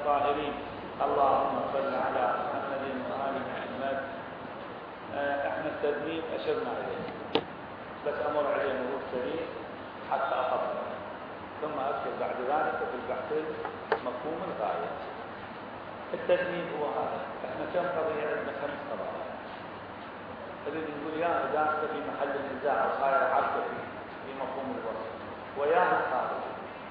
القائلين اللهم صل على محمد وآل محمد. احنا التدريب أشرنا عليه، بس أمر عليه مرور سريع حتى أخذنا، ثم أذكر بعد ذلك في البحث مفهوم الغاية. التدريب هو هذا. احنا كم قضية عندنا؟ 5 قضايا. نريد نقول يا داخل في محل النزاع وصاير عرض في مفهوم الوصف ويا خارج.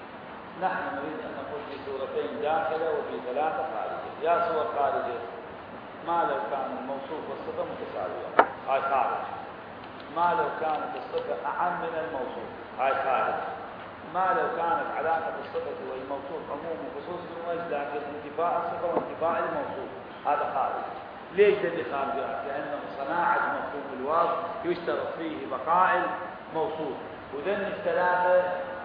نحن نريد أن نقول في سورتين داخلة وفي 3 خارجة. يا سور خارجة ما لو كان الموصوف والصفة متساوية، هاي خارج. ما لو كانت الصفة أعم من الموصوف، هاي خارج. ما لو كانت علاقة الصفة والموصوف عموم وخصوص من وجه، لكن انتفاء الصفة وانتفاء الموصوف هذا خارج. ليش تدري خارجات؟ لأنه صناعة مفهوم الوصف يشترط فيه بقاء الموصوف، وذن الثلاثة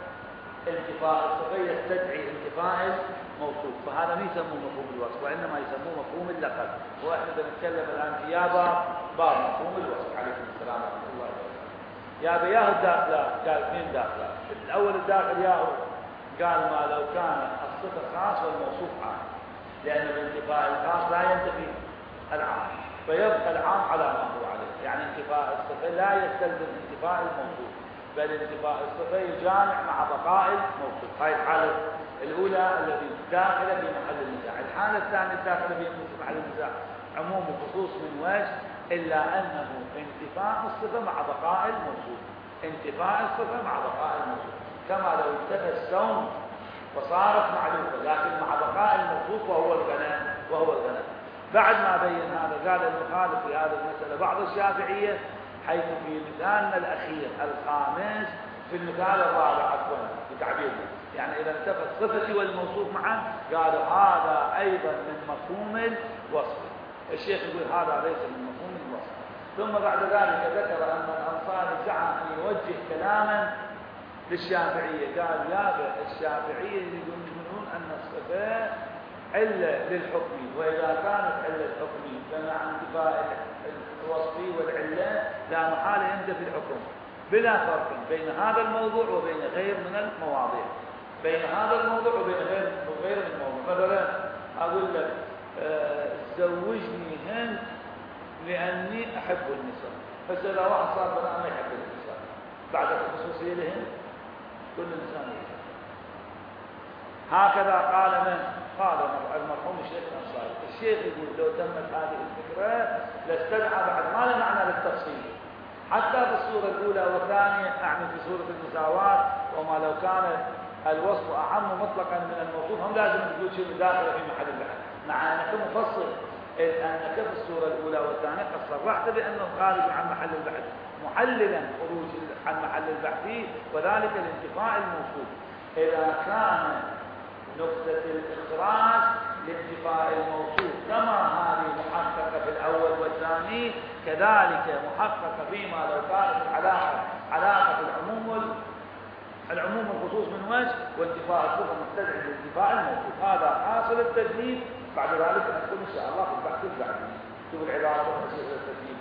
انتفاء الصفة يستدعي انتفاء الموصوف، فهذا ما يسموه مفهوم الوصف وإنما يسموه مفهوم اللقب. وإحنا بنتكلم الآن في باب مفهوم الوصف. عليكم السلام ورحمة الله وبركاته. يا بياه الداخلات، قال 2 داخلات. الأول الداخل ياهو قال ما لو كان الصفة خاص والموصوف عام، لأن الانتفاء الخاص لا ينتفي العام، فيبقى العام على ما هو عليه. يعني انتفاء الصفة لا يستلزم انتفاء الموصوف، بل انتفاء الصفة يجامع مع بقاء الموصوف. هاي الحالة الأولى التي داخلة في محل النزاع. الحالة الثانية داخلة في محل النزاع عموم وخصوص من وجه، إلا أنه انتفاء الصفة مع بقاء الموصوف. انتفاء الصفة مع بقاء الموصوف، كما لو انتفى السوم وصارت معلوفة لكن مع بقاء الموصوف وهو الغنم. بعد ما بين هذا قال المخالف في هذه المسألة بعض الشافعية، حيث في مثالنا الأخير الخامس في المثال الرابع عفوا بتعبيرنا، يعني إذا انتفى الصفة والموصوف معا قالوا هذا أيضا من مفهوم الوصف. الشيخ يقول هذا ليس من مفهوم الوصف. ثم بعد ذلك ذكر أن الأنصاري زعم أن يوجه كلاما للشافعية، قال يا الشافعية يقولون أن الصفة علة للحكم، وإذا كانت علة الحكم فمع انتفاء الوصفي والعلة لا محالة ينتفي الحكم، بلا فرق بين هذا الموضوع وبين غير من المواضيع. بين هذا الموضوع وبين غير من الموضوع. مثلا أقول لك زوجني هند لأني أحب النساء، بس إذا واحد صار بناء ما يحب النساء، بعد الخصوصية لهند كل إنسان يحب. هكذا قال من؟ قال المرحوم الشيخ الأنصاري. الشيخ يقول لو تمت هذه الفكرة لاستدعى بعد ما لا معنى للتفصيل، حتى في الصورة الأولى والثانية، أعني في صورة المساواة، وما لو كان الوصف أعم مطلقا من الموصوف هم لازم تقول شيء داخل في محل البحث، مع أنك مفصل أنك في الصورة الأولى والثانية قد صرحت بأنه خارج عن محل البحث، محللا خروج عن محل البحث، وذلك لانتفاء الموصوف. إذا كان نقطة الإخراج لانتفاء الموصوف كما هذه محققة في الأول والثاني، كذلك محققة فيما لو كانت علاقة العموم والخصوص من وجه، وانتفاء الصفة مستدعي لانتفاء الموصوف. هذا حاصل التدريب. بعد ذلك نقول إن شاء الله في البحث البعدي. شوف العبارة التدريب.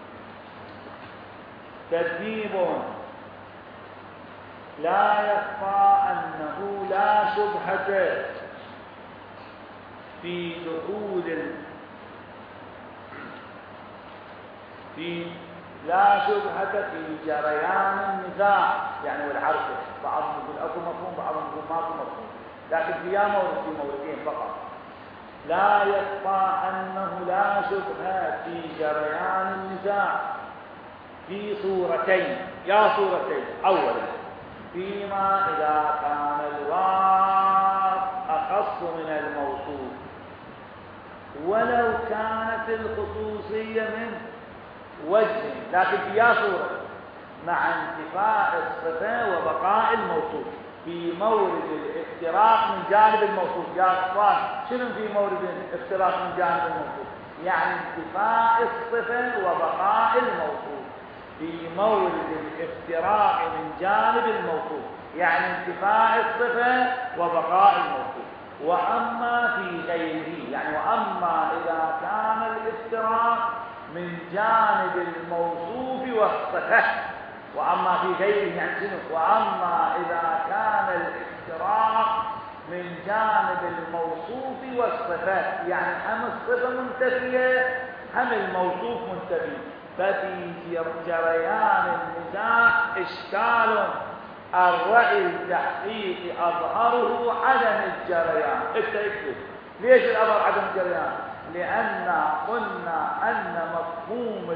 تدريب لا يخفى أنه لا شبهة في دخول لا شبهة في جريان النزاع، يعني والعرف بعضهم يقول أكو مفهوم بعضهم يقول ماكو مفهوم، لكن في موردين فقط. لا يخفى أنه لا شبهة في جريان النزاع في صورتين، أولا فيما إذا كان الواصف أخص من الموصوف، ولو كانت الخصوصية من وجه، لكن في صورة مع انتفاء الصفة وبقاء الموصوف في مورد الافتراق من جانب الموصوف. يا أخوان شنو في مورد الافتراق من جانب الموصوف؟ يعني انتفاء الصفة وبقاء الموصوف في مورد الافتراق من جانب الموصوف، يعني انتفاء الصفة وبقاء الموصوف. وأما في غيره، يعني وأما إذا كان الافتراق من جانب الموصوف والصفة، وأما في غيره يعني شنو؟ وأما إذا كان الافتراق من جانب الموصوف والصفة، يعني هم الصفة منتفية هم الموصوف منتفي. ففي جريان النزاع إشكال، الرأي التحقيقي أظهره عدم الجريان. اكتب ليش الأمر عدم الجريان؟ لأن قلنا أن مفهوم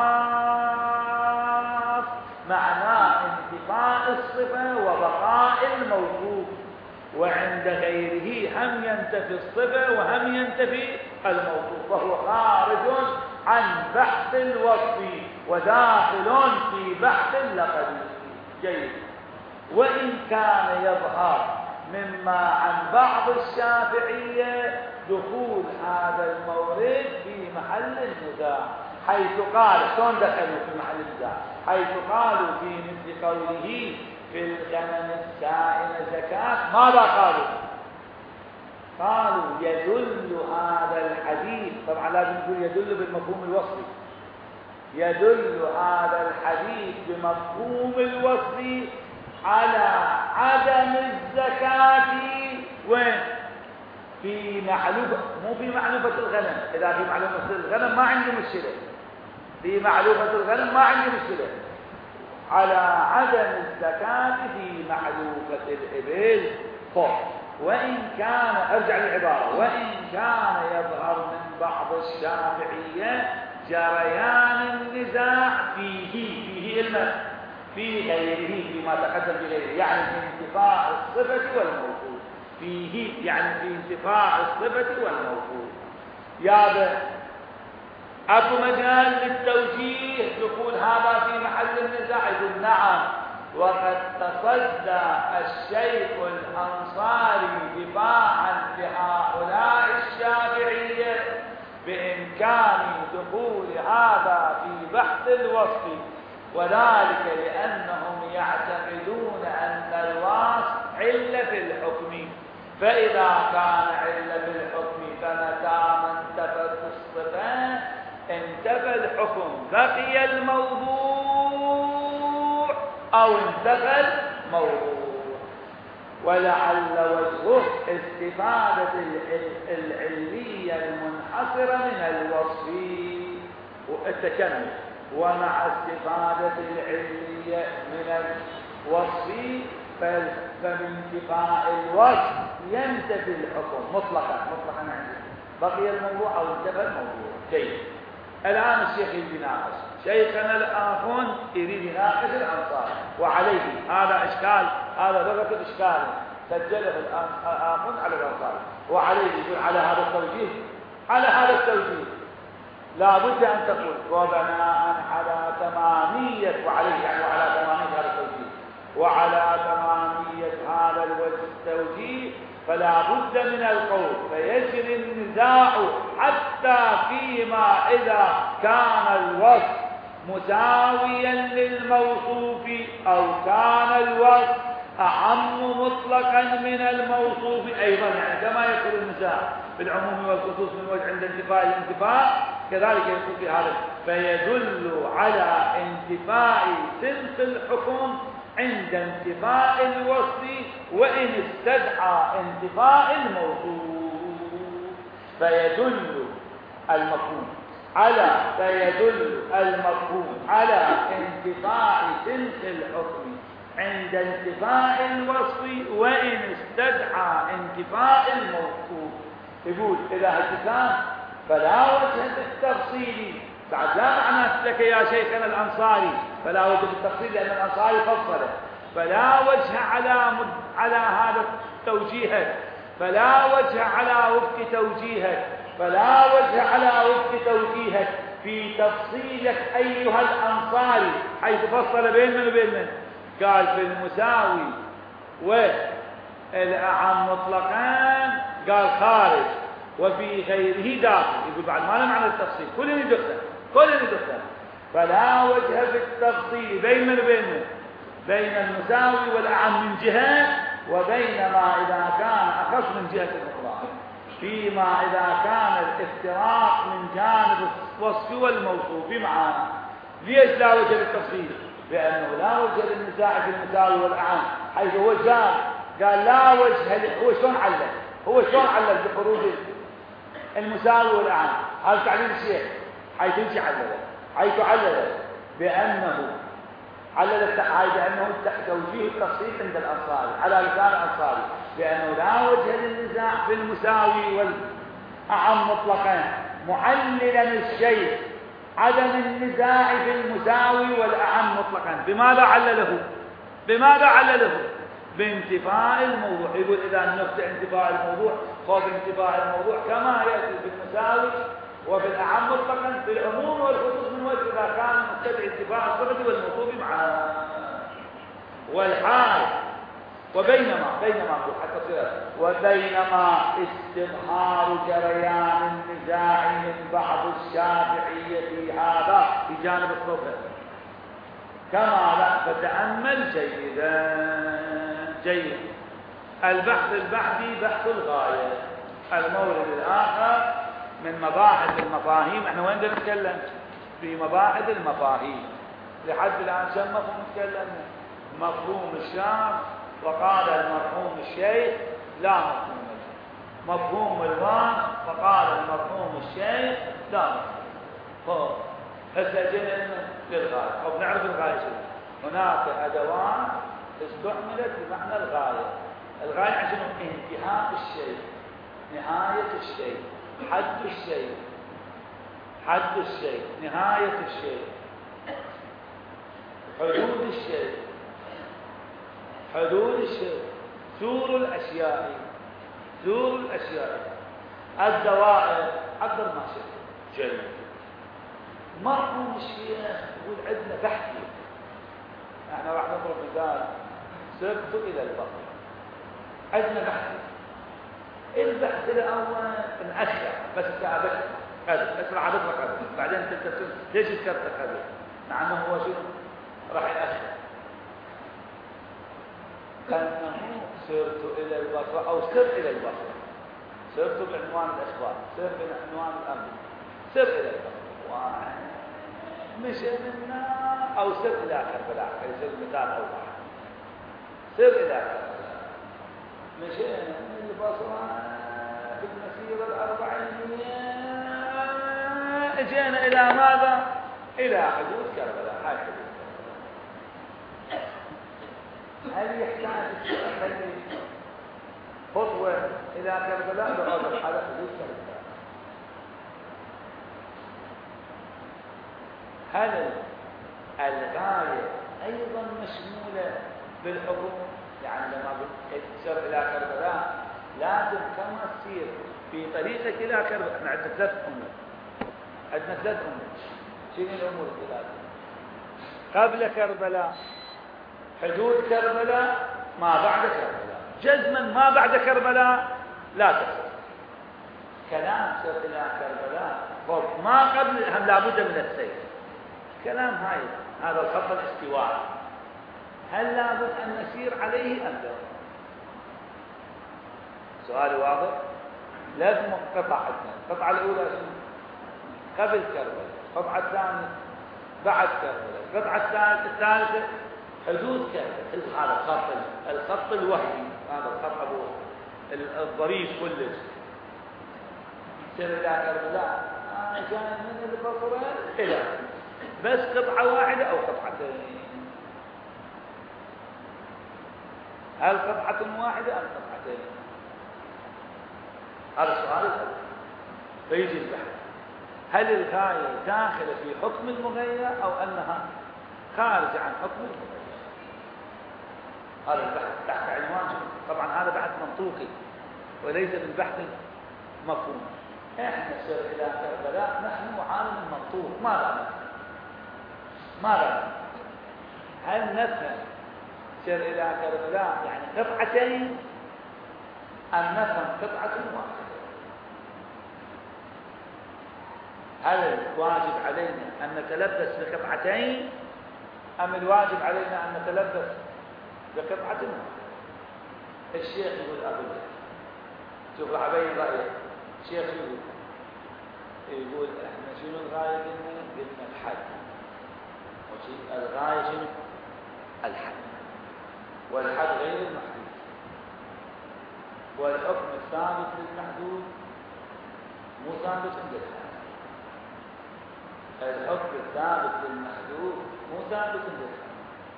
الواصف معناه انتفاء الصفة وبقاء الموصوف، وعند غيره هم ينتفي الصفة وهم ينتفي الموصوف، فهو خارج عن بحث الوصف وداخل في بحث اللقب. جيد. وإن كان يظهر مما عن بعض الشافعية دخول هذا المورد في محل النزاع، حيث قال شلون دخلوا في محل النزاع؟ حيث قالوا في مثل قوله في الغنم السائمة زكاة، ماذا قالوا؟ قالوا يدل هذا الحديث، طبعا لازم نقول يدل بالمفهوم الوصفي، يدل هذا الحديث بمفهوم الوصف على عدم الزكاة. وين؟ في معلوفة، مو في معلوفة الغنم. إذا في معلوفة الغنم ما عندي مشكلة، في معلوفة الغنم ما عندي مشكلة. على عدم الزكاة في معلوفة الإبل فوق. وإن كان، أرجع للعبارة، وإن كان يظهر من بعض الشافعية جريان النزاع فيه الماء في غيره، فيما تقدم بغيره، يعني في انتفاء الصفة والموصوف. فيه يعني في انتفاء الصفة والموصوف. يا أكو مجال للتوجيه دخول هذا في محل النزاع؟ يقول نعم. وقد تصدى الشيخ الأنصاري دفاعا لهؤلاء الشافعية بإمكان دخول هذا في بحث الوصف، وذلك لأنهم يعتقدون أن الوصف علة في الحكم، فإذا كان علة في الحكم فمتى ما انتفت الصفة انتفى الحكم، بقي الموضوع أو انتفى الموضوع. ولعل وجهه استفادة العلية المنحصرة من الوصف والتكمل، ومع استفادة العلية من الوصف فبانتفاء الوصف ينتفي الحكم مطلقا عندي، بقي الموضوع أو انتفى الموضوع. جيد. الآن الشيخ يناقش، شيخنا الآخون يريد يناقش الأنصار، وعليه هذا إشكال، هذا ضربة إشكال سجله الآخون على الأنصار، وعليه يقول على هذا التوجيه، على هذا التوجيه لا بد أن تقول وبناء على تمامية، وعليه يعني وعلى تمامية هذا التوجيه، وعلى تمامية هذا الوجه التوجيه فلا بد من القول، فيجري النزاع حتى فيما إذا كان الوصف مساويا للموصوف أو كان الوصف أعم مطلقا من الموصوف أيضا، يعني كما يقول النزاع بالعموم والخصوص من وجه عند انتفاء الانتفاء، كذلك يقول في هذا فيدل على انتفاء صنف الحكم عند انتفاء الوصف وإن استدعى انتفاء الموصوف. فيدل المفهوم على انتفاء صنف الحكم عند انتفاء الوصف وإن استدعى انتفاء الموصوف. يقول إذا التزام فلا وجه بالتفصيل، بعد لا معنى لك يا شيخنا الأنصاري فلا وجه بالتفصيل لأن الأنصاري فصله، فلا وجه على هذا توجيهك، فلا وجه على وفق توجيهك، فلا وجه على وفق توجيهك في تفصيلك أيها الأنصاري، حيث فصل بين من وبين من؟ قال في المساوي والأعم مطلقان قال خارج، وفي غيره داخل. يقول بعد ما معنى التفصيل كل يدخل. فلا وجه في التفصيل بين من وبين من؟ بين المساوي والأعم من جهة، وبينما إذا كان أخص من جهة أخرى، فيما إذا كان الافتراق من جانب الوصف والموصوف معانا. ليش لا وجه للتفصيل؟ لأنه لا وجه للنزاع في المساوي والأعم، حيث هو جار قال لا وجه هو شلون علل؟ هو شلون علل بخروج المساوي والأعم؟ هذا تعليل الشيخ حيث يجي علل، حيث علل بأنه بأنه توجيه التصريح عند الأنصاري على لسان الأنصاري بأنه لا وجه للنزاع في المساوي والأعم مطلقا، معللا الشيء عدم النزاع في المساوي والأعم مطلقا. بماذا علله؟ بانتفاء الموضوع. يقول إذا نفت انتفاء الموضوع فهو بانتفاء الموضوع كما يأتي في المساوي وفي الأعم مطلقا في العموم والخصوص من وجه إذا كان مستدعي انتفاء الصفة والمطلوب معا. والحال وبينما استظهار جريان النزاع من بعض الشافعية في هذا في جانب الصفة كما لا فتأمل جيد البحث البحثي بحث الغاية. المورد الآخر من مباحث المفاهيم. احنا وين نتكلم؟ في مباحث المفاهيم. لحد الآن كم مفهوم نتكلم؟ مفهوم الشام، وقال المرحوم الشيخ لا مفهوم له. مفهوم الوصف، فقال المرحوم الشيخ لا مفهوم. هسه جينا للغاية أو نعرف الغاية شنو. هناك أدوات استعملت بمعنى الغاية. الغاية عشان انتهاء الشيء، نهاية الشيء، حد الشيء، نهاية الشيء، حدود الشيء، سور الأشياء، الدوائر، قدر ما شئت. جيد. مرحوم الشيخ يقول عندنا بحثي. احنا راح نضرب مثال سرت إلى البصر. عندنا بحثي. البحث الأول نأخر بس كأبشر هذا اسمع عدد هذا بعدين تلتفت ليش ذكرت هذا مع انه هو شنو راح يأخر. كأنه سرت إلى البصر أو سر إلى البصر. سرت بعنوان الإخبار، سر بعنوان الأمر، سر إلى البصر مشينا أو سر إلى كربلاء. يصير المثال أوضح. سر إلى كربلاء مشينا من البصرة في المسيرة 400 اجينا إلى ماذا؟ إلى حدود كربلاء. هاي حدود كربلاء. هل يحتاج أخلي خطوة إلى كربلاء بغض على حدود كربلاء؟ هل الغاية أيضا مشمولة بالحكم؟ يعني لما تسير إلى كربلاء لازم كما تسير في طريقك إلى كربلاء. احنا عندنا ثلاث أمور. شنو الأمور الثلاثة؟ قبل كربلاء، حدود كربلاء، ما بعد كربلاء. جزما ما بعد كربلاء لا تصل. كلام سير إلى كربلاء فوق ما قبل هم لابد من السير. كلام هذا الخط الاستواء هل لابد أن نسير عليه أم لا؟ سؤالي واضح؟ لازم قطعة اثنين. القطعة الأولى قبل كربلاء، القطعة الثانية بعد كربلاء، القطعة الثالثة حدود كربلاء. هذا الخط الوهمي، هذا الخط أبو الظريف كلش. سير إلى كربلاء كان من البصرة إلى بس قطعة واحدة أو قطعتين. هل قطعة واحدة أم قطعتين؟ هذا السؤال الأول. فيجي البحث هل الغاية داخلة في حكم المغير أو أنها خارجة عن حكم المغير؟ هذا البحث تحت عنوان طبعا هذا بحث منطوقي وليس بالبحث مفهوم. احنا نسير إلى كربلاء نحن عالم المنطوق. ماذا هل نفهم سير إلى كربلاء يعني قطعتين أم نفهم قطعة واحدة؟ هل الواجب علينا أن نتلبس بقطعتين أم الواجب علينا أن نتلبس بقطعة واحدة؟ الشيخ يقول أبدا شوف راح أبين رأيه. الشيخ يقول احنا شنو الغاية؟ قلنا الحد. الغاية شنو؟ الحد. والحد غير المحدود. والحكم الثابت للمحدود مو ثابت عند الحاكم. الحكم الثابت للمحدود مو ثابت عند الحاكم.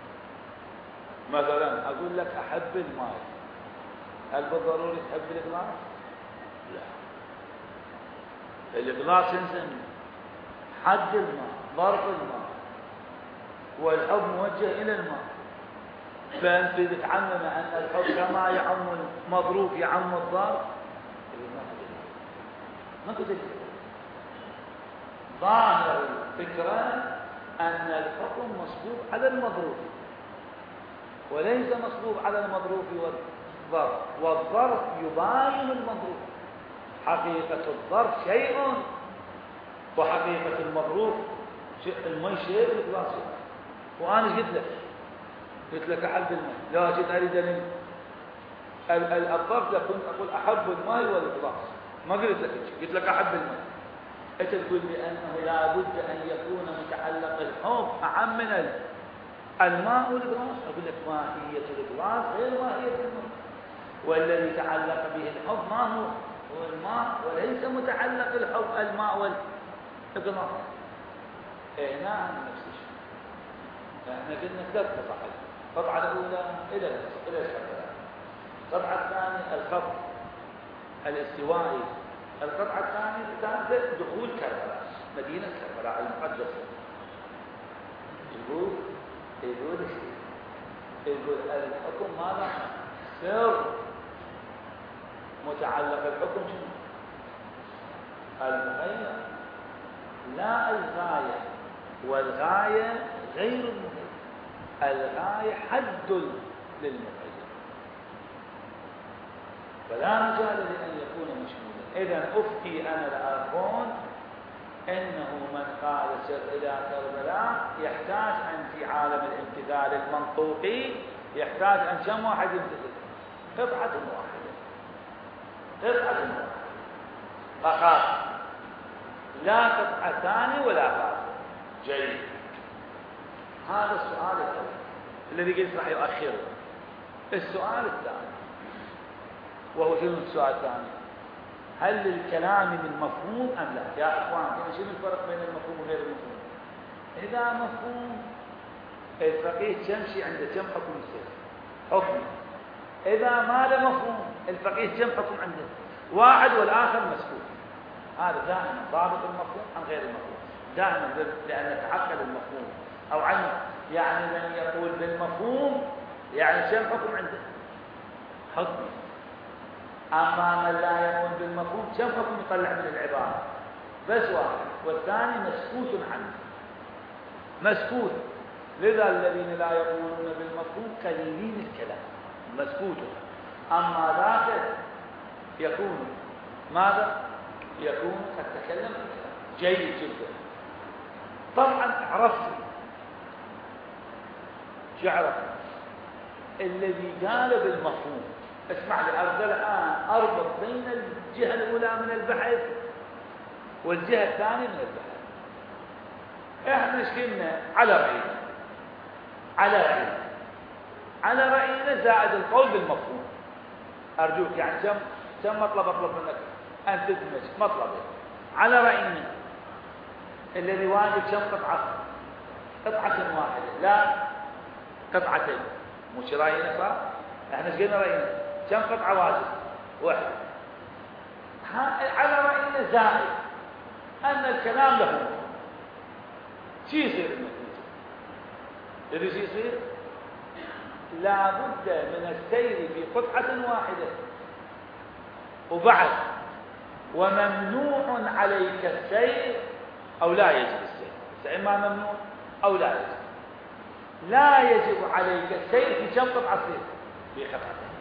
مثلا أقول لك أحب الماء، هل بالضروري تحب الإغلاق؟ لا. الإغلاق ينسى حد الماء، ضرب الماء، والحب موجه إلى الماء. فأنت بتعمم أن الحب كما يعم المضروب يعم الضرب، ما قلت ظاهر الفكرة أن الحكم مصبوب على المضروب وليس مصبوب على المضروب والضرب، والضرب يباين المضروب. حقيقة الضرب شيء وحقيقة المضروب المي شيء والإغلاق شيء. وأنا قلت لك أحب الماء، لكن أريد أن الضرب كنت أقول أحب الماء والإغلاق، ما قلت لك أحب الماء. أنت تقول بأنه لا بد أن يكون متعلق الحب أعم من الماء والإغلاق. أقول لك ماهية الإغلاق غير ماهية الماء، والذي تعلق به الحب ما هو الماء، وليس متعلق الحب الماء والإغلاق. هنا نفس الشيء. احنا قلنا ثلاث قطع. القطعة الأولى إلى الكربلاء، القطعة الثانية الخط الاستوائي، القطعة الثالثة دخول كربلاء، مدينة كربلاء المقدسة. يقول الحكم ماذا؟ سر متعلق الحكم شنو؟ المغير، لا الغاية، والغاية غير المغير. الغاية حد للمغير، فلا مجال لأن يكون مشمولا. إذن أفتي أنا الآخرون إنه من قال سر إلى كربلاء يحتاج أن في عالم الامتثال المنطوقي يحتاج أن كم واحد يمتثل؟ قطعة واحدة فقط، لا قطعة ثانية ولا ثالثة. جيد. هذا السؤال الأول الذي قلت راح يؤخره. السؤال الثاني وهو شنو السؤال الثاني؟ هل للكلام من مفهوم أم لا؟ يا أخوان شنو الفرق بين المفهوم وغير المفهوم؟ إذا مفهوم الفقيه كم عنده كم حكم يصير؟ حكم. إذا ما له مفهوم الفقيه كم حكم عنده؟ واحد والآخر مسكوت. هذا دائما ضابط المفهوم عن غير المفهوم، دائما لأن يتعقل المفهوم أو عنه. يعني من يقول بالمفهوم يعني كم حكم عنده؟ حكم. أما من لا يقول بالمفهوم كم حكم يطلع من العبارة؟ بس واحد، والثاني مسكوت عنه، مسكوت. لذا الذين لا يقولون بالمفهوم قليلين الكلام، مسكوت. أما ذاك يكون ماذا؟ يكون قد تكلم الكلام. جيد جدا. طبعا عرفت شعرك الذي قال بالمفهوم. اسمع لي، أرجع الآن أربط بين الجهة الأولى من البحث والجهة الثانية من البحث. احنا شكلنا على رأينا زائد القول بالمفهوم. أرجوك يعني كم مطلب أطلب منك أن تدمج مطلبين. على رأينا الذي واجب كم قطعة واحدة، لا قطعتين. مش رأينا صح؟ احنا شكلنا رأينا كم قطعة واجب؟ واحد. على رأينا زائد أن الكلام له شو يصير النتيجة؟ إذا شو يصير؟ لا بد من السير في قطعة واحدة، وبعد وممنوع عليك السير أو لا يجب السير. إما ممنوع أو لا يجب. لا يجب عليك السير في كم قطعة سير؟ في قطعتين.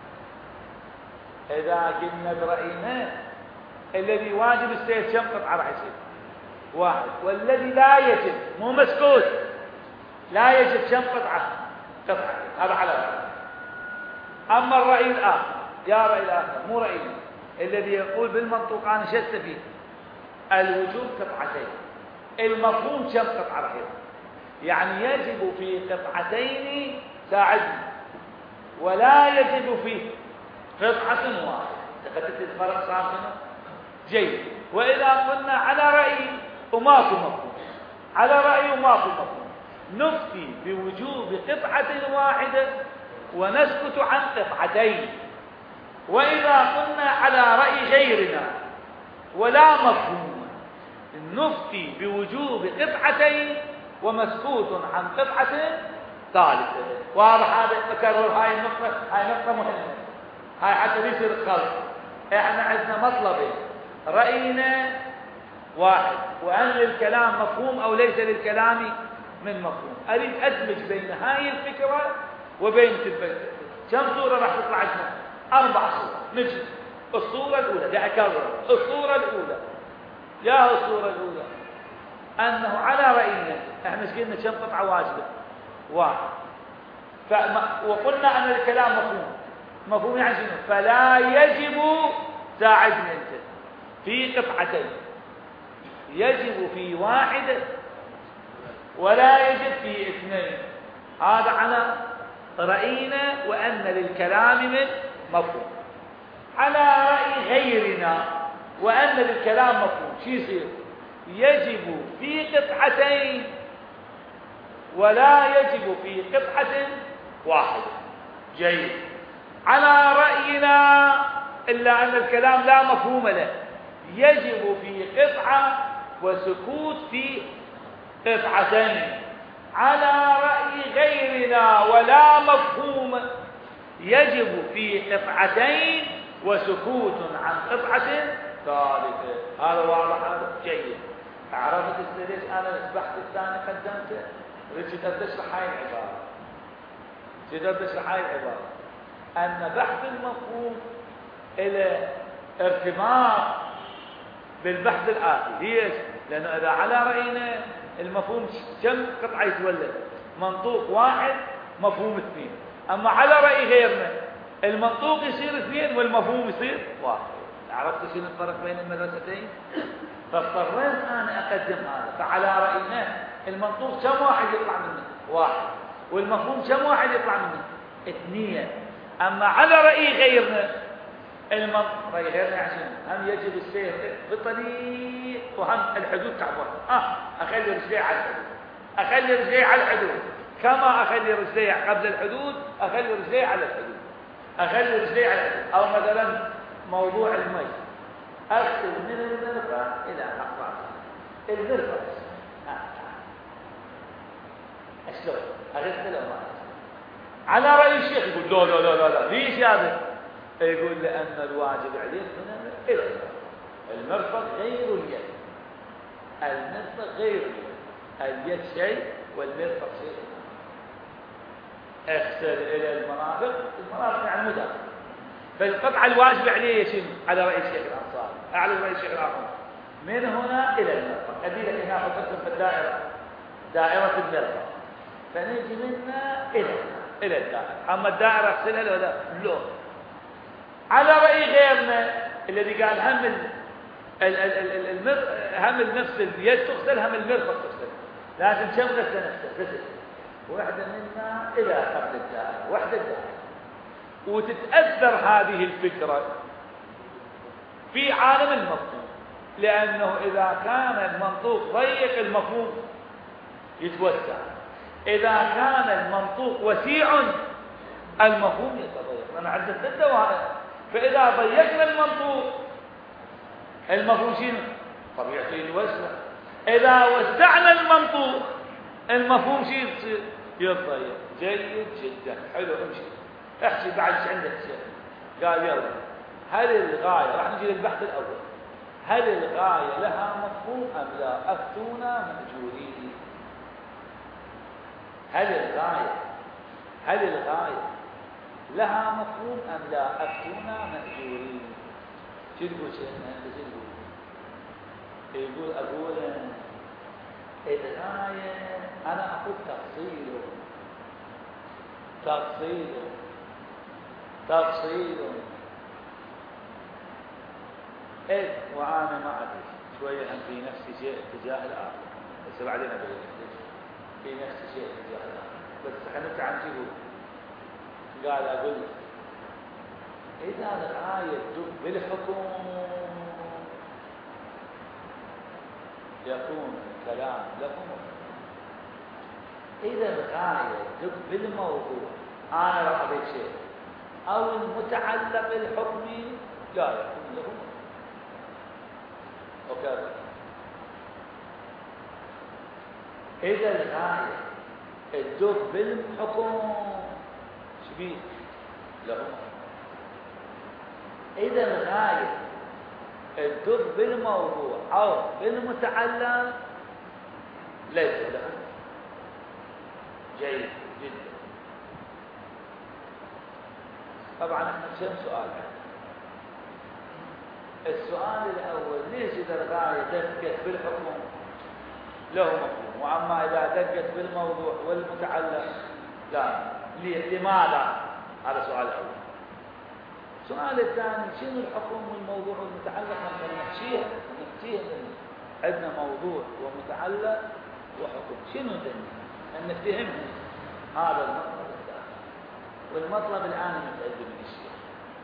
إذا قلنا برأينا الذي واجب السير كم قطعة راح يصير؟ واحد. والذي لا يجب مو مسكوت، لا يجب كم قطعة؟ قطعة. هذا على رأي. أما الرأي الآخر، يا رأي الآخر مو رأينا الذي يقول بالمنطوق أنا شو استفيد؟ الوجوب قطعتين. المفهوم كم قطعة راح يصير؟ يعني يجب في قطعتين ساعدني، ولا يجب في قطعة واحدة. تخدت الفرق صار منه جيد. وإذا قلنا على رأي وماكو مفهوم، على رأي وماكو مفهوم، نفتي بوجوب قطعة واحدة ونسكت عن قطعتين. وإذا قلنا على رأي غيرنا ولا مفهوم، نفتي بوجوب قطعتين ومسكوت عن قطعة ثالثة. واضح هذا؟ أكرر هاي النقطة مهمة، هاي حتى يصير خلط. احنا عندنا مطلبين، رأينا واحد، وأن للكلام مفهوم أو ليس للكلام من مفهوم. أريد أدمج بين هاي الفكرة وبين تلك. كم صورة راح تطلع لنا؟ 4 صور. نجي الصورة الأولى، دا أكرر الصورة الأولى. يا الصورة الأولى أنه على رأينا احنا قلنا كم قطعة واجبة؟ 1. وقلنا أن الكلام مفهوم يعني شنو؟ فلا يجب، ساعدني أنت، في قطعتين، يجب في واحدة ولا يجب في 2. هذا على رأينا وأن للكلام من مفهوم. على رأي غيرنا وأن للكلام مفهوم، شو يصير؟ يجب في قطعتين ولا يجب في قطعة واحدة. جيد. على رأينا إلا أن الكلام لا مفهوم له، يجب في قطعة وسكوت في قطعتين. على رأي غيرنا ولا مفهوم، يجب في قطعتين وسكوت عن قطعة ثالثة. هذا واضح؟ هذا جيد. عرفت ليش أنا البحث الثاني قدمته؟ رجيت تشرح هاي العبارة، أن بحث المفهوم إلى ارتباط بالبحث الآتي. ليش؟ لأنه إذا على رأينا المفهوم كم قطعة يتولد؟ منطوق 1 مفهوم 2. أما على رأي غيرنا المنطوق يصير 2 والمفهوم يصير 1. عرفت شنو الفرق بين المدرستين؟ فاضطريت أنا أقدم هذا. فعلى رأينا المنطوق كم واحد يطلع منه؟ 1. والمفهوم كم واحد يطلع منه؟ 2. أما على رأي غيرنا رأي غيرنا عشان هم يجب السير بالطريق وهم الحدود تعبر. أخلي رجلي على الحدود، أخلي رجلي على الحدود، كما أخلي رجلي قبل الحدود أخلي رجلي على الحدود، أخلي رجلي على الحدود. أو مثلا موضوع المي، أغسل من المرفأ إلى أقراص المرفأ. أشلون أغسل وما على رأي الشيخ يقول لا لا لا لا. ليش هذا؟ يقول لأن الواجب عليه هنا إلى المرفق غير اليد. المرفق غير اليد، اليد شيء والمرفق شيء. اغسل إلى المرافق، المرافق يعني مدافع. فالقطعة الواجب عليه يشم على رأي الشيخ الأنصاري، أعلى رأي الشيخ الآخر، من هنا إلى المرفق. أدي لك هنا قسم في الدائرة، دائرة المرفق، فنجي منها إلى الدائرة. أما الدائرة اغسلها لا لا. على رأي غيرنا الذي قال هم نفس اليد تغسل، هم المرفق تغسل، لكن كم غسل نفسه؟ واحدة منا إلى قبل الدائرة، واحدة الدائرة. وتتأثر هذه الفكرة في عالم المفهوم، لأنه إذا كان المنطوق ضيق المفهوم يتوسع، إذا كان المنطوق وسيع المفهوم يتضيق. أنا عندي 3 دوائر، فإذا ضيقنا المفهوم شنو؟ طبيعي يتوسع. إذا وسعنا المفهوم شنو يصير؟ يتضيق. جيد جدا، حلو. امشي احكي بعد ايش عندك شيء. قال يلا، هل الغاية، راح نجي للبحث الأول، هل الغاية لها مفهوم أم لا؟ أفتونا مأجورين. هل الغاية لها مفهوم أم لا؟ أفتونا مأجورين. شو تقول شيخنا أنت؟ شو تقول؟ أقول الغاية، أنا أقول تفصيل. وأنا ما أدري شوية هم في نفسي شيء اتجاه الآخر، بس بعدين أبين في نفسي شيء اتجاه الآخر، بس حنرجع نجيبه. قال أقول إذا الغاية تدب بالحكم يكون الكلام لكم. إذا الغاية تدب بالموضوع أنا راح أضيف شيء أو المتعلق الحكمي لا يكون لكم. وكذا إذا الغاية تدب بالحكم شبيه لهم. إذا الغاية تدب بالموضوع أو بالمتعلق ليس لهم. جيد جدا. طبعا احنا كم سؤال عندنا. السؤال الأول ليش إذا الغاية دقت بالحكم له مفهوم، وأما إذا دقت بالموضوع والمتعلق لا. لماذا؟ هذا سؤال الأول. السؤال الثاني شنو الحكم والموضوع والمتعلق؟ نحكيها عندنا موضوع ومتعلق وحكم. شنو ذنب؟ أن نفهمه هذا المطلب الثاني. والمطلب الآن متأدب الأشياء،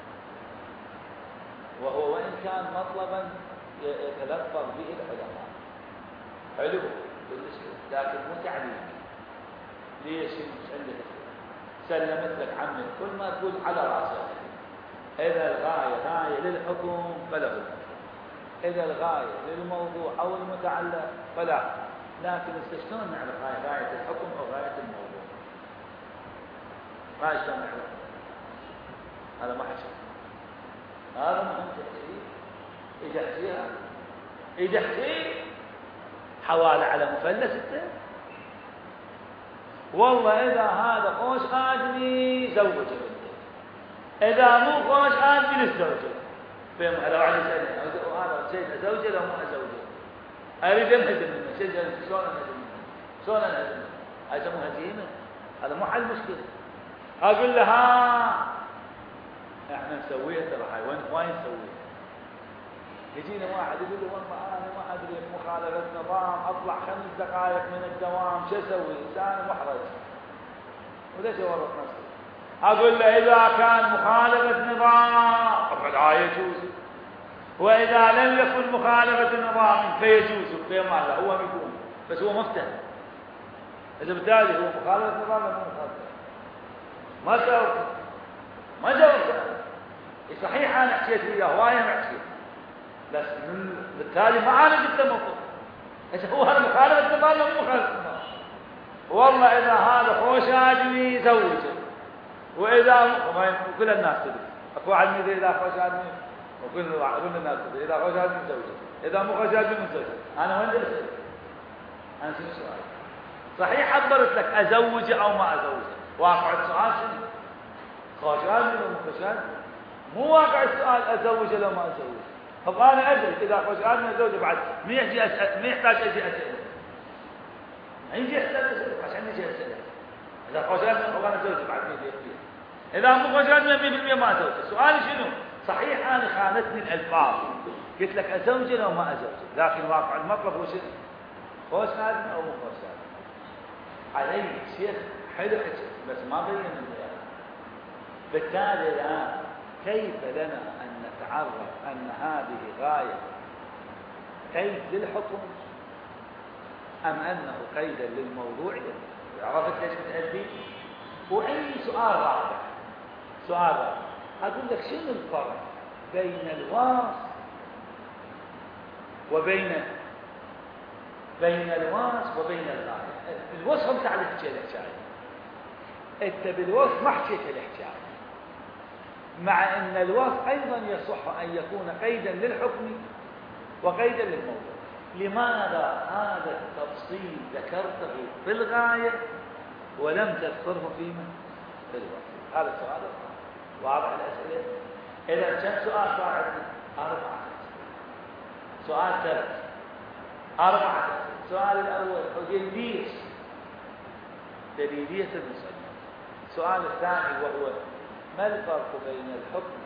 وهو وإن كان مطلبا يتلفظ به العلماء حلو بالأسلوب لكن مو تعليم. ليش؟ مش عندك سلمت لك عمك كل ما تقول على راسك. إذا الغاية غاية للحكم فله الحكم، إذا الغاية للموضوع أو المتعلق فلا. لكن شلون نعرف غاية الحكم أو غاية الموضوع؟ ما شلون نعرف؟ هذا ما حشر. هذا مهم تحكيه. إذا احكيه حوالي على مفلس انت. والله إذا هذا خوش آدمي زوجه بنته، إذا مو خوش آدمي للزوجة. فهم؟ لو علي سألني هذا شيء أزوجه لو مو أزوجه أريد أنهزم منه. شلون أنهزم منه؟ شلون أنهزم منه؟ هذا مو هزيمة، هذا مو حل مشكلة. أقول له ها احنا نسويها ترى هاي وين نسويها؟ يجينا واحد يقول له والله انا ما ادري مخالفه نظام اطلع 5 دقائق من الدوام شو اسوي؟ انسان محرج وليش اورط نفسي؟ اقول له اذا كان مخالفه نظام فلا يجوز، واذا لم يكن مخالفه نظام فيجوز. فيما لا هو يقول بس هو مفتح. اذا بالتالي هو مخالفه نظام ولا مو مخالفه؟ ما جاوبت. صحيح انا حكيت وياه وايد حكيت بس بالتالي ما انا جبت الموضوع. اذا هو هذا مخالفه النظام ولا مو مخالفه النظام؟ والله اذا هذا خوش ادمي زوجه، واذا كل الناس تدري اكو واحد يقول اذا خوش ادمي وكل الناس تدري اذا خوش ادمي زوجه، اذا مو خوش ادمي من زوجه. انا وين درست؟ انا شنو السؤال؟ صحيح عبرت لك ازوجه او ما ازوجه، واقع السؤال شنو؟ خوش ادمي ولا مو خوش ادمي؟ مو واقع السؤال ازوجه لو ما ازوجه. طب انا ادري اذا خوش ادمي زوجه بعد ما يحتاج اجي اساله. ما يجي يحتاج اساله عشان يجي اساله. اذا خوش ادمي وانا زوجه بعد ما يجي. اذا مو خوش ادمي 100% ما ازوجه. سؤالي شنو؟ صحيح انا خانتني الالفاظ قلت لك ازوجه لو ما ازوجه، لكن واقع المطلب هو شنو؟ خوش ادمي او مو خوش ادمي. علي شيخ حلو حكي بس ما بين البيان. بالتالي الان كيف لنا أن نتعرف أن هذه غاية قيد للحكم أم أنه قيدا للموضوع؟ عرفت ليش بتأدي؟ وعندي سؤال رابع. أقول لك شنو الفرق بين الوصف وبين الغاية؟ الوصف انت على الحكاية انت بالوصف ما حكيت الحكاية، مع أن الوصف أيضا يصح أن يكون قيدا للحكم وقيدا للموضوع. لماذا هذا التفصيل ذكرته في الغاية ولم تذكره في الوصف؟ هذا السؤال واضح الأسئلة. إذا كم سؤال صار عندنا؟ 4 أسئلة. سؤال 3 4 أسئلة. السؤال الأول ليش دليلية المسألة. السؤال الثاني وهو ما الفرق بين الحكم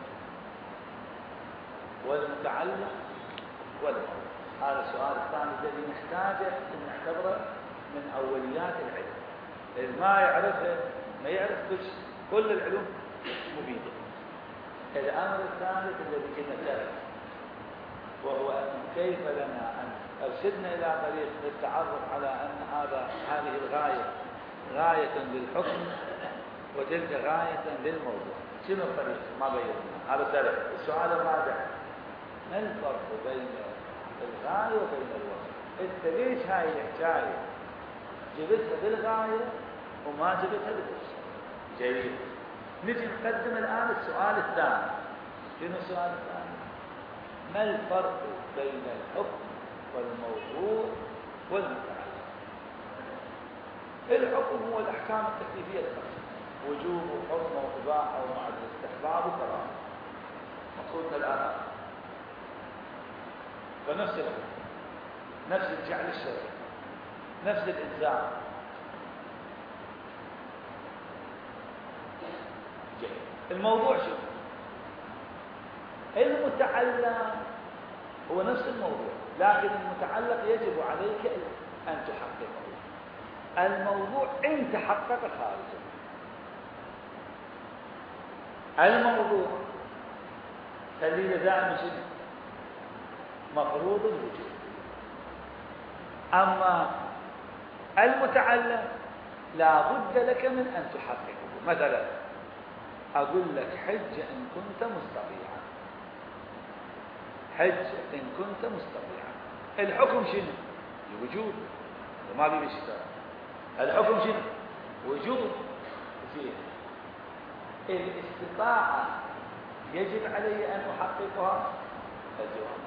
والمتعلق والموضوع؟ هذا السؤال الثاني الذي نحتاجه ان نعتبره من اوليات العلم. إذ ما يعرفه ما يعرف كل العلوم مفيده. الأمر الثالث الذي كنا نتكلم وهو أن كيف لنا أن أرشدنا إلى طريق للتعرف على أن هذه الغاية غاية للحكم وتلك غاية للموضوع. شنو الطريق؟ ما بيننا هذا سرع. السؤال الرابع: ما الفرق بين الغاية وبين الوصف؟ أنت ليش هاي الحكاية جبتها بالغاية وما جبتها بالوصف؟ جيد. نجي نقدم الآن السؤال الثاني. شنو السؤال الثاني؟ ما الفرق بين الحكم والموضوع والمتعلق؟ الحكم هو الأحكام التكليفية الخمسة: وجوب وحرمة وإباحة ومعد الاستحباب وكراهة. مقصودنا الآن فنفس الحكم، نفس الجعل الشرعي، نفس الإلزام. جيد. الموضوع شو؟ المتعلق هو نفس الموضوع، لكن المتعلق يجب عليك أن تحققه. الموضوع إن تحقق خارجه. الموضوع خلينا دائما شنو؟ مفروض الوجود. أما المتعلق لا بد لك من أن تحققه. مثلا أقول لك: حج إن كنت مستطيعا. حج إن كنت مستطيعا. الحكم شنو؟ الوجود. وما بيبي شيء. الحكم شنو؟ وجود. زين. الاستطاعة يجب علي أن أحققها؟ الجواب.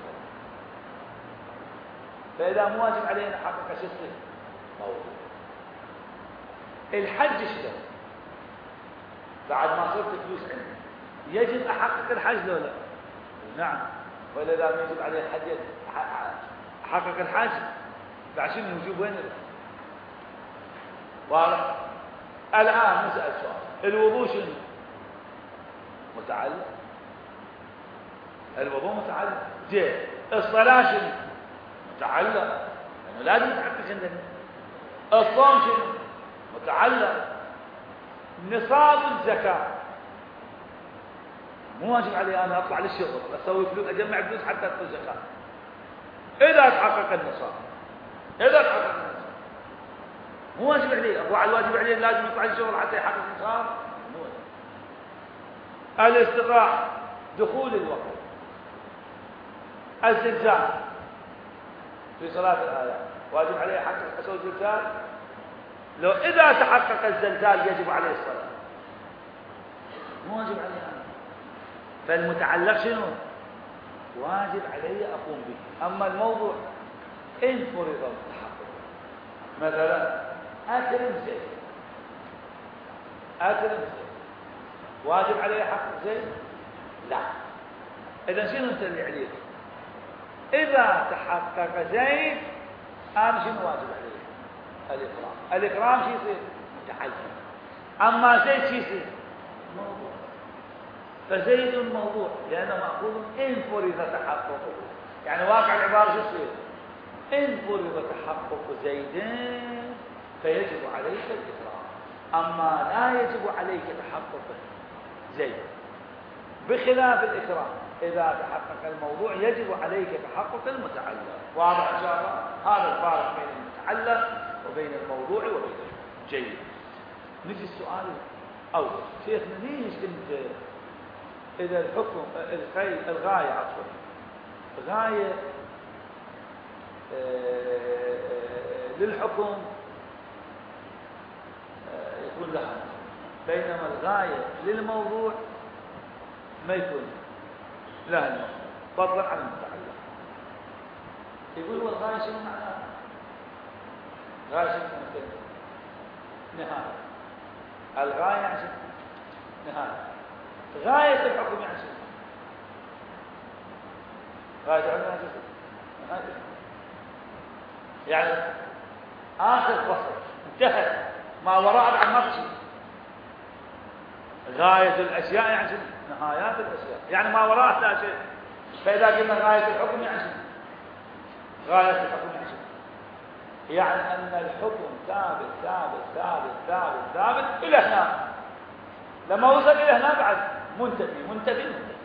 فإذا مو واجب علي أن أحقق شو يصير؟ موضوع. الحج شنو؟ بعد ما صرت فلوس عندي يجب أحقق الحج لو لا؟ نعم. وإذا لم يجب علي الحج أحقق الحج بعد شنو الوجوب وين؟ واضح؟ الآن نسأل سؤال: الوضوء شنو؟ متعلق. الوضوء متعلق. زين. الصلاة شنو؟ متعلق، لأنه لازم تحقق عندنا. الصوم شنو؟ متعلق. نصاب الزكاة مو واجب علي أنا أطلع للشغل أسوي فلوس أجمع فلوس حتى أدخل زكاة. إذا تحقق النصاب، إذا تحقق النصاب مو واجب علي. أبو على الواجب علي لازم يطلع للشغل حتى يحقق النصاب. مو الاستطاعة، دخول الوقت، الزلزال في صلاة الآيات واجب عليه حق أسوي زلزال. لو إذا تحقق الزلزال يجب عليه الصلاة، مو واجب عليه أنا. فالمتعلق شنو؟ واجب علي أقوم به. أما الموضوع إن فرض التحقق، مثلا أكرم زيد، أكرم زيد واجب علي حق زيد؟ لا. إذا شنو أنت اللي عليك؟ إذا تحقق زيد أنا شنو واجب عليه؟ الإكرام. الإكرام شو يصير؟ متعلق. أما زيد شو يصير؟ موضوع. فزيد موضوع لأنه مأخوذ إن فرض تحققه. يعني واقع العبارة شو يصير؟ إن فرض تحقق زيد فيجب عليك الإكرام، أما لا يجب عليك تحقق زيد. بخلاف الإكرام إذا تحقق الموضوع يجب عليك تحقق المتعلق. واضح إن شاء الله؟ هذا الفارق بين المتعلق وبين الموضوع وبين الحكم. جيد. نجي السؤال الأول: شيخنا ليش أنت إذا الحكم الغاية عفوا غاية للحكم يكون لها، بينما الغاية للموضوع ما يكون لها الموضوع، فضلا عن المتعلق؟ يقول والغاية شنو معناها؟ غاية شنو مثل نهاية. الغاية يعني نهاية. غاية الحكم يعني شنو؟ غاية الحكم يعني شنو؟ نهاية. يعني آخر فصل انتهت، ما وراء بعد ما في شيء. غاية الأشياء يعني شنو؟ نهايات الأشياء، يعني ما وراء لا شيء. فإذا قلنا غاية الحكم يعني شنو؟ غاية الحكم يعني شنو؟ يعني أن الحكم ثابت ثابت ثابت ثابت ثابت إلى هنا. لما وصل إلى هنا بعد منتفي منتفي منتفي.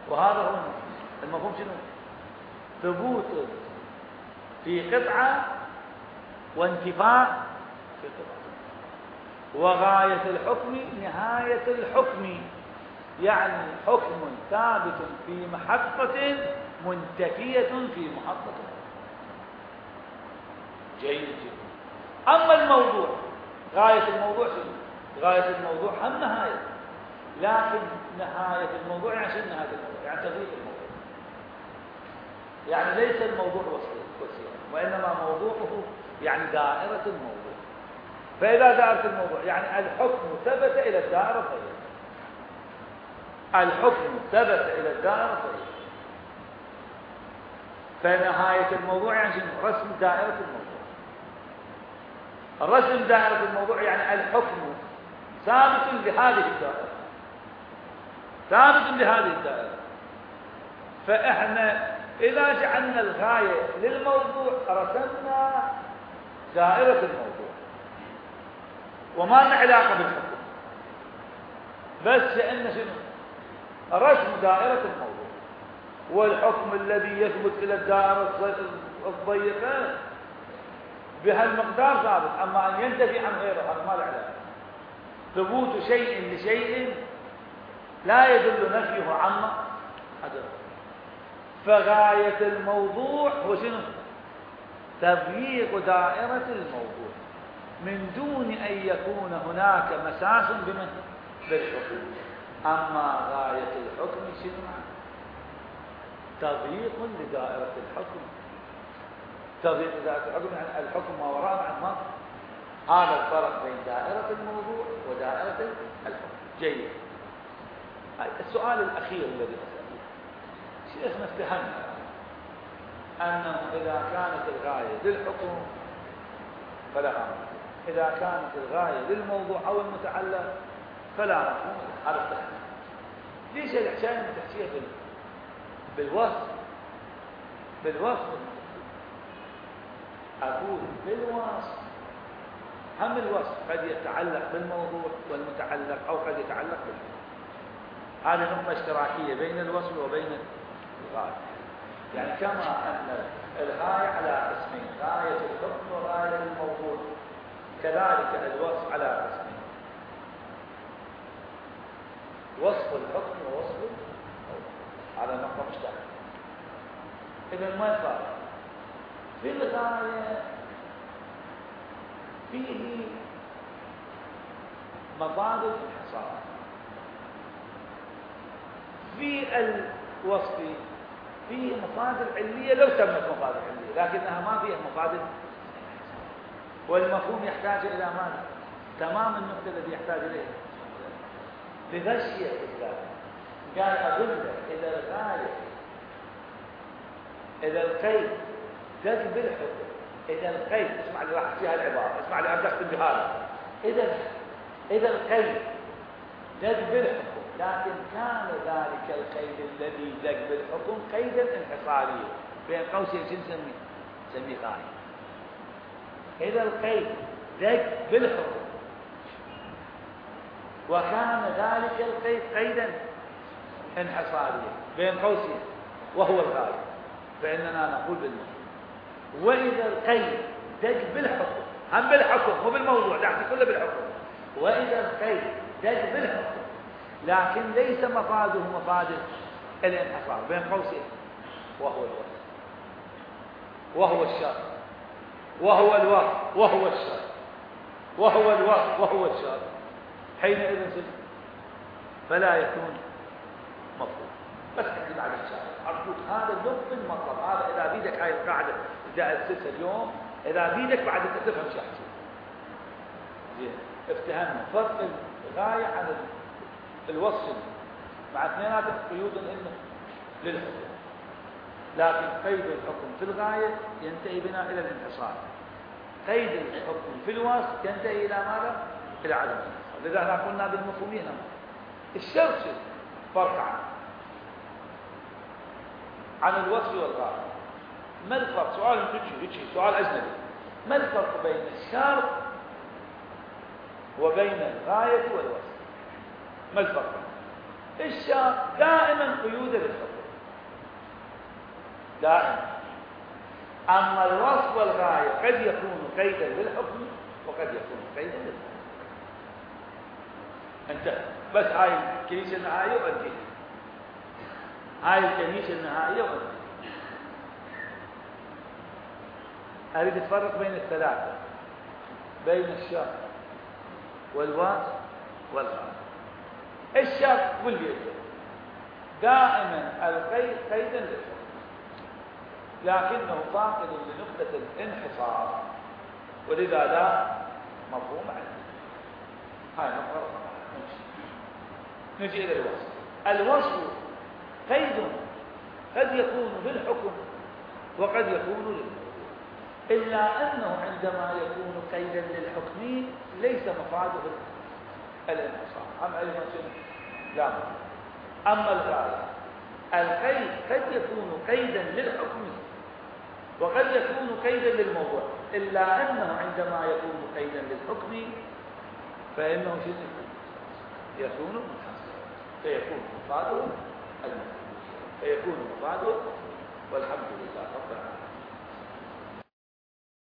وهذا هو المفهوم. شنو؟ ثبوت في قطعة وانتفاء في قطعة. وغاية الحكم نهاية الحكم، يعني حكم ثابت في محطة منتفية في محطة. جيد جدا. أما الموضوع، غاية الموضوع شنو؟ غاية الموضوع هم نهاية، لكن نهاية الموضوع يعني شنو نهاية الموضوع؟ يعني تغيير الموضوع، يعني ليس الموضوع وسيلة، وإنما موضوعه يعني دائرة الموضوع. فإذا دائرة الموضوع يعني الحكم ثبت إلى الدائرة الطيبة، الحكم ثبت إلى الدائرة الطيبة. فنهاية الموضوع يعني شنو؟ رسم دائرة الموضوع. الرسم دائرة الموضوع يعني الحكم ثابت لهذه الدائرة، ثابت لهذه الدائرة. فإحنا إذا جعلنا الغاية للموضوع رسمنا دائرة الموضوع وما لنا علاقة بالحكم، بس لأن شنو؟ رسم دائرة الموضوع. والحكم الذي يثبت إلى الدائرة الضيقة بهالمقدار ثابت، أما أن ينتفي عن غيره هذا ما له علاقة. ثبوت شيء لشيء لا يدل نفيه عما حدث. فغاية الموضوع هو شنو؟ تضييق دائرة الموضوع من دون أن يكون هناك مساس بمن؟ بالحكم. أما غاية الحكم شنو؟ تضييق لدائرة الحكم. تضييق لدائرة الحكم يعني الحكم ما وراء عن ما. هذا الفرق بين دائرة الموضوع ودائرة الحكم. جيد. السؤال الأخير الذي أسأله، شيخنا افتهمنا أنه إذا كانت الغاية للحكم فلا مفهوم، إذا كانت الغاية للموضوع أو المتعلق فلا مفهوم. هذا افتهمنا. ليش الحكاية تحكيها بالوصف؟ بالوصف أقول بالوصف، هم الوصف قد يتعلق بالموضوع والمتعلق أو قد يتعلق بالحكم. هذه نقطة اشتراكية بين الوصف وبين الغاية. يعني كما أن الغاية على قسمين، غاية الحكم وغاية الموضوع، كذلك الوصف على قسمين، وصف الحكم ووصف الموضوع. هذا نقطة مشتركة. إذا ما الفرق؟ في الغاية فيه مفاد الانحصار، في الوصف فيه مفاد العلية لو تمت مفاد العلية، لكنها ما فيها مفاد الانحصار. والمفهوم يحتاج إلى ماذا؟ تمام النقطة الذي يحتاج إليه لغشية الذات. قال أدلة إذا الغاية، إذا القيد تجب الحكم، إذا القيد، اسمع لي راح فيها العبارة، اسمع لي أبدأ أختم بهذا. إذا القيد تجب الحكم، لكن كان ذلك القيد الذي تجب الحكم قيدا انحصاريا، بين قوسين شو نسميه غاية. إذا القيد تجب بالحكم وكان ذلك القيد قيدا انحصاريا بين قوسين وهو الغاية، فإننا نقول بالمفهوم. وإذا القيد تجب بالحكم، هم بالحكم مو بالموضوع، دعتي كله بالحكم. وإذا القيد تجب بالحكم لكن ليس مفاده مفاد الانحصار بين قوسين، وهو الوصف وهو الشرط وهو الوصف وهو الشرط وهو الوصف وهو الشرط، حينئذ فلا يكون مفهوم. بس اكتب على الشارع أرجوك، هذا اللب المطلب. هذا إذا بيدك هاي القاعدة جاءت 6 اليوم، إذا بيدك بعد تفهم شو أحكي. زين، افتهمنا فرق الغاية عن الوصف مع اثنيناتهم قيود للحكم، لكن قيد الحكم في الغاية ينتهي بنا إلى الانحصار، قيد الحكم في الوصف ينتهي إلى ماذا؟ إلى عدم الانحصار. لذا قلنا بالمفهومين الشرط فرق عن الوصف والغاية. ما الفرق؟ سؤال يجي سؤال أجنبي. ما الفرق بين الشرط وبين الغاية والوصف؟ ما الفرق؟ الشرط دائما قيود للحكم دائما. أما الوصف والغاية قد يكون قيدا للحكم وقد يكون قيدا للحكم. انتهى. بس هاي الكنيسة النهائية وأنتهي. هاي الكنيسة النهائية وأنتهي. أريد أتفرق بين الثلاثة، بين الشرط والوصف والغاية. الشرط واليد دائما القيد قيدا للحكم، لكنه فاقد لنقطة الانحصار، ولذا لا مفهوم عنه. هاي نقرأ. نجي إلى الوصف. الوصف قيد قد يكون للحكم وقد يكون للموضوع، إلا أنه عندما يكون قيدا للحكم ليس مفاده الانحصار. أم علم لا. أما الغاية القيد قد يكون قيدا للحكم وقد يكون قيدا للموضوع، إلا أنه عندما يكون قيدا للحكم فإنه يكون منحصرا، فيكون مفاده المفهوم، فيكون مفاده. والحمد لله رب العالمين.